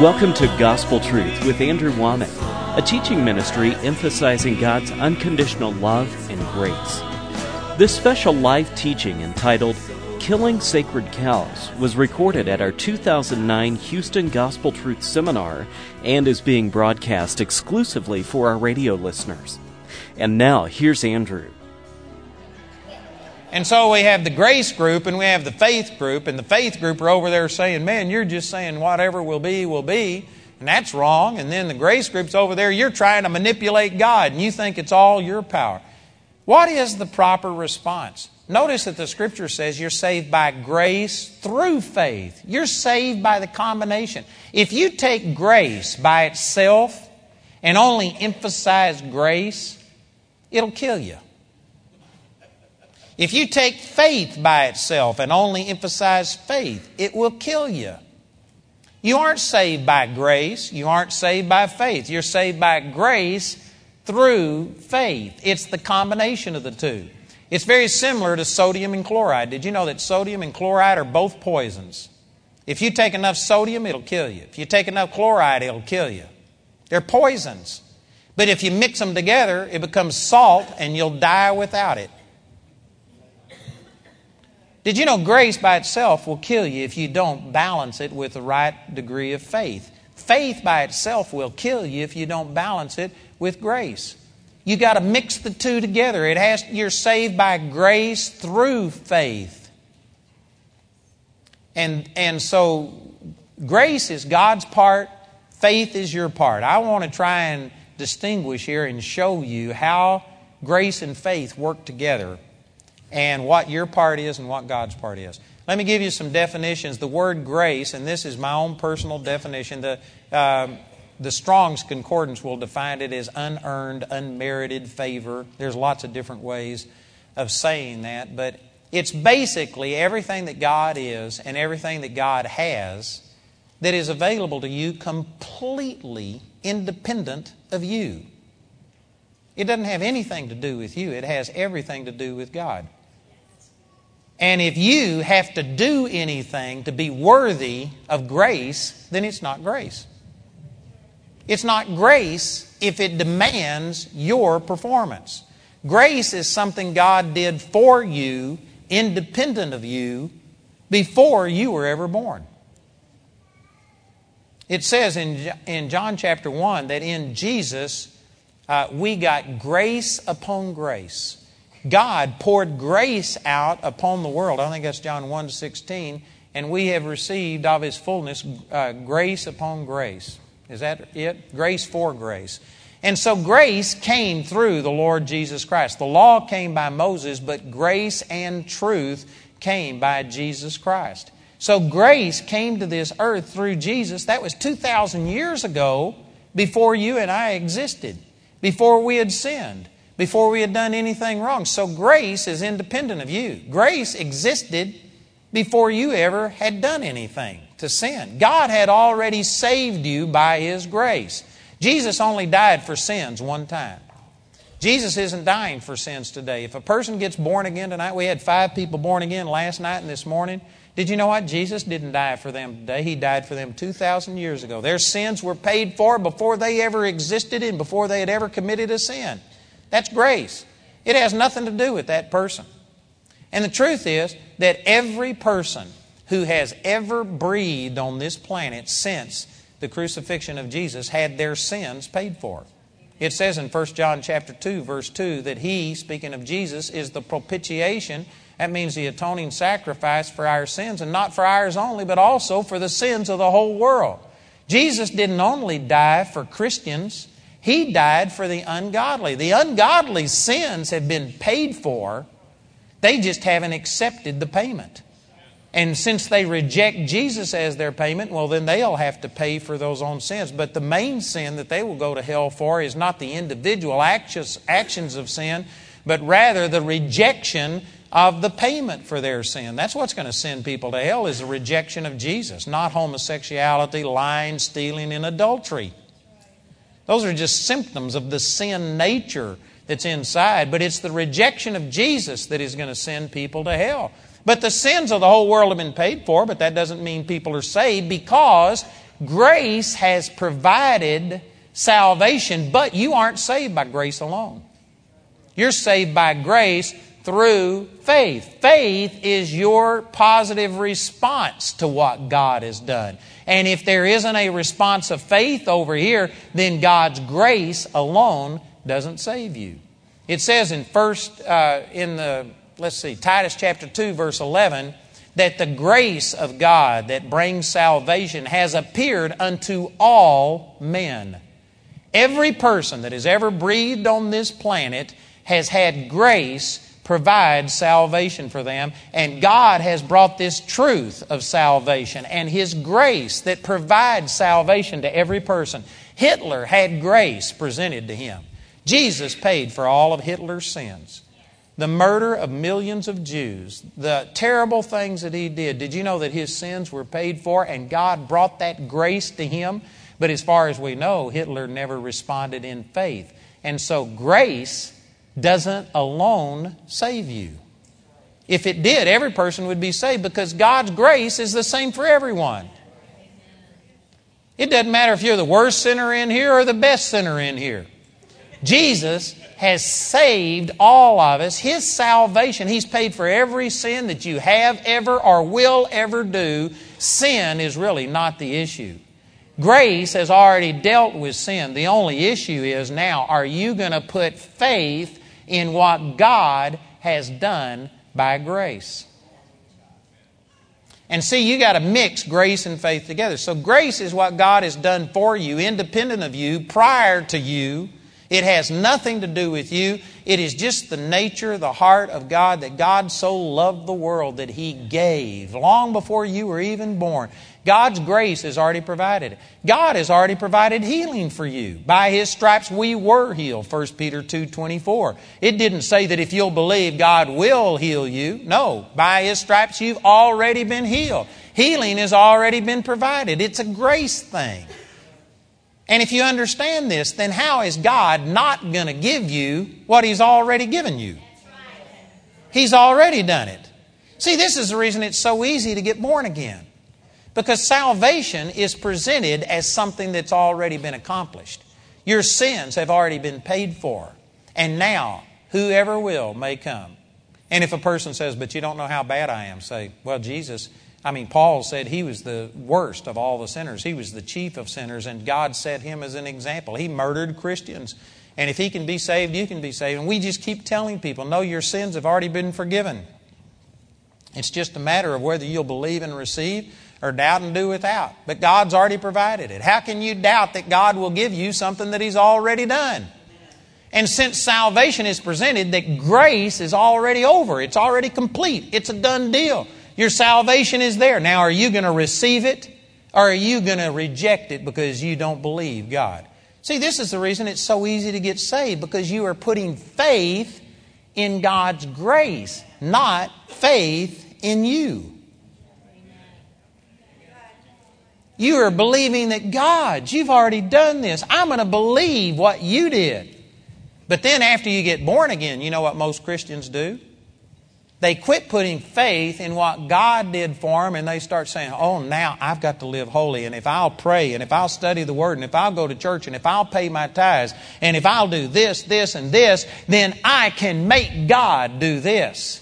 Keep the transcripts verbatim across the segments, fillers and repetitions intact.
Welcome to Gospel Truth with Andrew Womack, a teaching ministry emphasizing God's unconditional love and grace. This special live teaching entitled Killing Sacred Cows was recorded at our two thousand nine Houston Gospel Truth Seminar and is being broadcast exclusively for our radio listeners. And now, here's Andrew. And so we have the grace group and we have the faith group, and the faith group are over there saying, man, you're just saying whatever will be, will be, and that's wrong. And then the grace group's over there, you're trying to manipulate God, and you think it's all your power. What is the proper response? Notice that the Scripture says you're saved by grace through faith. You're saved by the combination. If you take grace by itself and only emphasize grace, it'll kill you. If you take faith by itself and only emphasize faith, it will kill you. You aren't saved by grace. You aren't saved by faith. You're saved by grace through faith. It's the combination of the two. It's very similar to sodium and chloride. Did you know that sodium and chloride are both poisons? If you take enough sodium, it'll kill you. If you take enough chloride, it'll kill you. They're poisons. But if you mix them together, it becomes salt and you'll die without it. Did you know grace by itself will kill you if you don't balance it with the right degree of faith? Faith by itself will kill you if you don't balance it with grace. You got to mix the two together. It has you're saved by grace through faith. And and so grace is God's part, faith is your part. I want to try and distinguish here and show you how grace and faith work together, and what your part is and what God's part is. Let me give you some definitions. The word grace, and this is my own personal definition, the, um, the Strong's Concordance will define it as unearned, unmerited favor. There's lots of different ways of saying that, but it's basically everything that God is and everything that God has that is available to you completely independent of you. It doesn't have anything to do with you. It has everything to do with God. And if you have to do anything to be worthy of grace, then it's not grace. It's not grace if it demands your performance. Grace is something God did for you, independent of you, before you were ever born. It says in, in John chapter one that in Jesus uh, we got grace upon grace. God poured grace out upon the world. I think that's John one sixteen. And we have received of His fullness uh, grace upon grace. Is that it? Grace for grace. And so grace came through the Lord Jesus Christ. The law came by Moses, but grace and truth came by Jesus Christ. So grace came to this earth through Jesus. That was two thousand years ago, before you and I existed, before we had sinned, before we had done anything wrong. So grace is independent of you. Grace existed before you ever had done anything to sin. God had already saved you by His grace. Jesus only died for sins one time. Jesus isn't dying for sins today. If a person gets born again tonight, we had five people born again last night and this morning. Did you know what? Jesus didn't die for them today. He died for them two thousand years ago. Their sins were paid for before they ever existed and before they had ever committed a sin. That's grace. It has nothing to do with that person. And the truth is that every person who has ever breathed on this planet since the crucifixion of Jesus had their sins paid for. It says in First John chapter two, verse two, that He, speaking of Jesus, is the propitiation. That means the atoning sacrifice for our sins, and not for ours only, but also for the sins of the whole world. Jesus didn't only die for Christians. He died for the ungodly. The ungodly sins have been paid for. They just haven't accepted the payment. And since they reject Jesus as their payment, well, then they'll have to pay for those own sins. But the main sin that they will go to hell for is not the individual actions, actions of sin, but rather the rejection of the payment for their sin. That's what's going to send people to hell, is the rejection of Jesus, not homosexuality, lying, stealing, and adultery. Those are just symptoms of the sin nature that's inside, but it's the rejection of Jesus that is going to send people to hell. But the sins of the whole world have been paid for, but that doesn't mean people are saved, because grace has provided salvation, but you aren't saved by grace alone. You're saved by grace through faith. Faith is your positive response to what God has done. And if there isn't a response of faith over here, then God's grace alone doesn't save you. It says in first uh, in the let's see Titus chapter two verse eleven that the grace of God that brings salvation has appeared unto all men. Every person that has ever breathed on this planet has had grace provide salvation for them, and God has brought this truth of salvation and His grace that provides salvation to every person. Hitler had grace presented to him. Jesus paid for all of Hitler's sins. The murder of millions of Jews, the terrible things that he did. Did you know that his sins were paid for and God brought that grace to him? But as far as we know, Hitler never responded in faith. And so grace doesn't alone save you. If it did, every person would be saved because God's grace is the same for everyone. It doesn't matter if you're the worst sinner in here or the best sinner in here. Jesus has saved all of us. His salvation, He's paid for every sin that you have ever or will ever do. Sin is really not the issue. Grace has already dealt with sin. The only issue is now, are you going to put faith in what God has done by grace? And see, you got to mix grace and faith together. So grace is what God has done for you, independent of you, prior to you. It has nothing to do with you. It is just the nature, the heart of God, that God so loved the world that He gave long before you were even born. God's grace has already provided it. God has already provided healing for you. By His stripes we were healed, First Peter two twenty-four. It didn't say that if you'll believe, God will heal you. No, by His stripes you've already been healed. Healing has already been provided. It's a grace thing. And if you understand this, then how is God not going to give you what He's already given you? He's already done it. See, this is the reason it's so easy to get born again. Because salvation is presented as something that's already been accomplished. Your sins have already been paid for. And now, whoever will may come. And if a person says, but you don't know how bad I am, say, well, Jesus... I mean, Paul said he was the worst of all the sinners. He was the chief of sinners, and God set him as an example. He murdered Christians. And if he can be saved, you can be saved. And we just keep telling people, no, your sins have already been forgiven. It's just a matter of whether you'll believe and receive or doubt and do without. But God's already provided it. How can you doubt that God will give you something that He's already done? And since salvation is presented, that grace is already over. It's already complete. It's a done deal. Your salvation is there. Now, are you going to receive it or are you going to reject it because you don't believe God? See, this is the reason it's so easy to get saved, because you are putting faith in God's grace, not faith in you. You are believing that God, you've already done this. I'm going to believe what you did. But then after you get born again, you know what most Christians do? They quit putting faith in what God did for them, and they start saying, oh, now I've got to live holy, and if I'll pray, and if I'll study the Word, and if I'll go to church, and if I'll pay my tithes, and if I'll do this, this, and this, then I can make God do this.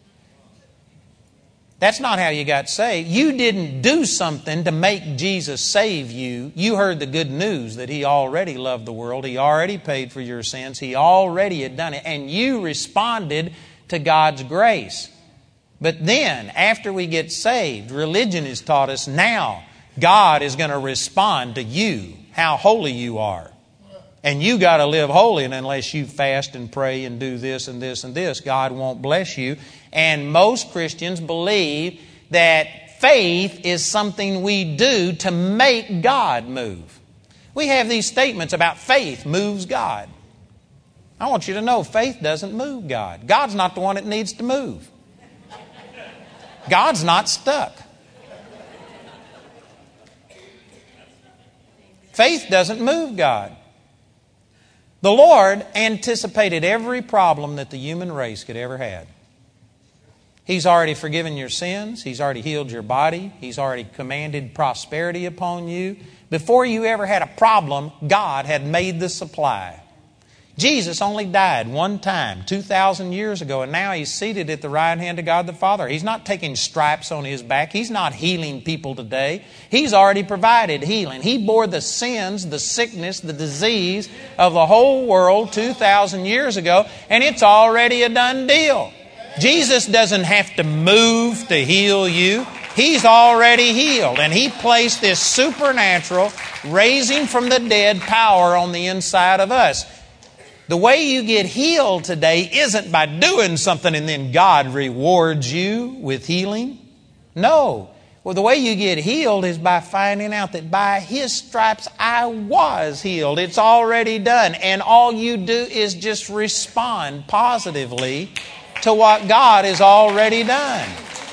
That's not how you got saved. You didn't do something to make Jesus save you. You heard the good news that He already loved the world. He already paid for your sins. He already had done it, and you responded to God's grace. But then, after we get saved, religion has taught us now God is going to respond to you, how holy you are. And you got to live holy, and unless you fast and pray and do this and this and this, God won't bless you. And most Christians believe that faith is something we do to make God move. We have these statements about faith moves God. I want you to know faith doesn't move God. God's not the one that needs to move. God's not stuck. Faith doesn't move God. The Lord anticipated every problem that the human race could ever have. He's already forgiven your sins. He's already healed your body. He's already commanded prosperity upon you. Before you ever had a problem, God had made the supply. Jesus only died one time, two thousand years ago, and now He's seated at the right hand of God the Father. He's not taking stripes on His back. He's not healing people today. He's already provided healing. He bore the sins, the sickness, the disease of the whole world two thousand years ago, and it's already a done deal. Jesus doesn't have to move to heal you. He's already healed, and He placed this supernatural, raising from the dead power on the inside of us. The way you get healed today isn't by doing something and then God rewards you with healing. No. Well, the way you get healed is by finding out that by His stripes I was healed. It's already done. And all you do is just respond positively to what God has already done.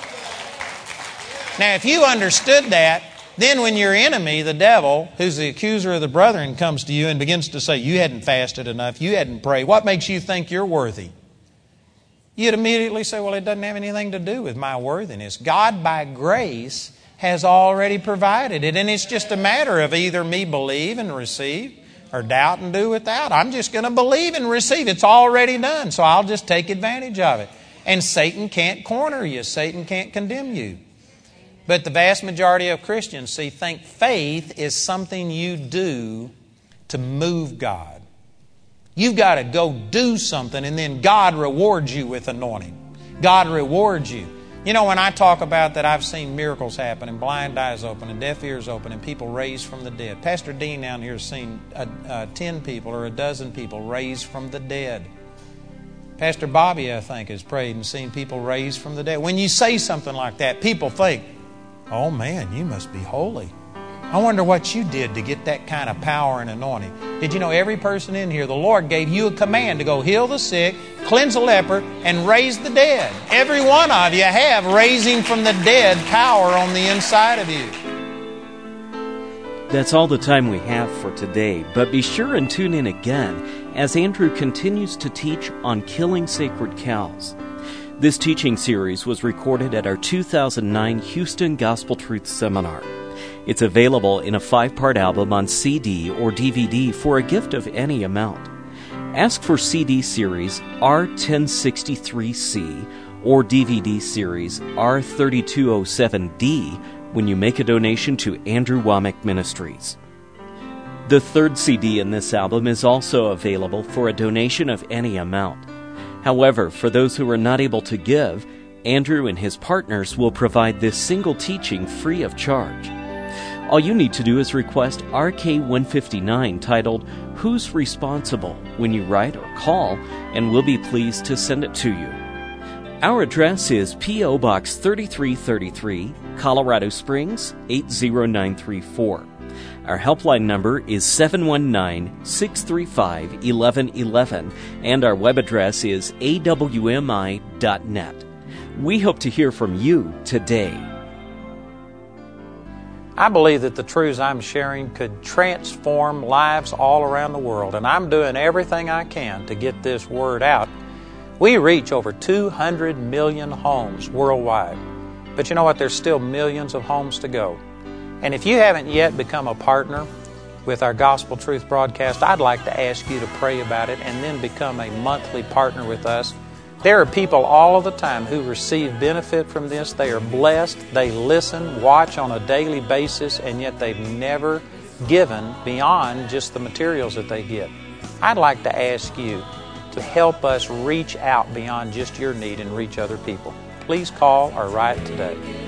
Now, if you understood that, then when your enemy, the devil, who's the accuser of the brethren, comes to you and begins to say, you hadn't fasted enough, you hadn't prayed, what makes you think you're worthy? You'd immediately say, well, it doesn't have anything to do with my worthiness. God, by grace, has already provided it. And it's just a matter of either me believe and receive or doubt and do without. I'm just going to believe and receive. It's already done, so I'll just take advantage of it. And Satan can't corner you. Satan can't condemn you. But the vast majority of Christians, see, think faith is something you do to move God. You've got to go do something and then God rewards you with anointing. God rewards you. You know, when I talk about that I've seen miracles happen and blind eyes open and deaf ears open and people raised from the dead. Pastor Dean down here has seen uh, uh, ten people or a dozen people raised from the dead. Pastor Bobby, I think, has prayed and seen people raised from the dead. When you say something like that, people think, oh man, you must be holy. I wonder what you did to get that kind of power and anointing. Did you know every person in here, the Lord gave you a command to go heal the sick, cleanse the leper, and raise the dead. Every one of you have raising from the dead power on the inside of you. That's all the time we have for today, but be sure and tune in again as Andrew continues to teach on killing sacred cows. This teaching series was recorded at our two thousand nine Houston Gospel Truth Seminar. It's available in a five-part album on C D or D V D for a gift of any amount. Ask for C D series R ten sixty-three C or D V D series R thirty-two oh seven D when you make a donation to Andrew Wommack Ministries. The third C D in this album is also available for a donation of any amount. However, for those who are not able to give, Andrew and his partners will provide this single teaching free of charge. All you need to do is request R K one fifty-nine titled, Who's Responsible? When you write or call, and we'll be pleased to send it to you. Our address is P O Box thirty-three thirty-three, Colorado Springs, eight zero nine three four. Our helpline number is seven one nine, six three five, one one one one, and our web address is A W M I dot net. We hope to hear from you today. I believe that the truths I'm sharing could transform lives all around the world, and I'm doing everything I can to get this word out. We reach over two hundred million homes worldwide, but you know what? There's still millions of homes to go. And if you haven't yet become a partner with our Gospel Truth broadcast, I'd like to ask you to pray about it and then become a monthly partner with us. There are people all of the time who receive benefit from this. They are blessed. They listen, watch on a daily basis, and yet they've never given beyond just the materials that they get. I'd like to ask you to help us reach out beyond just your need and reach other people. Please call or write today.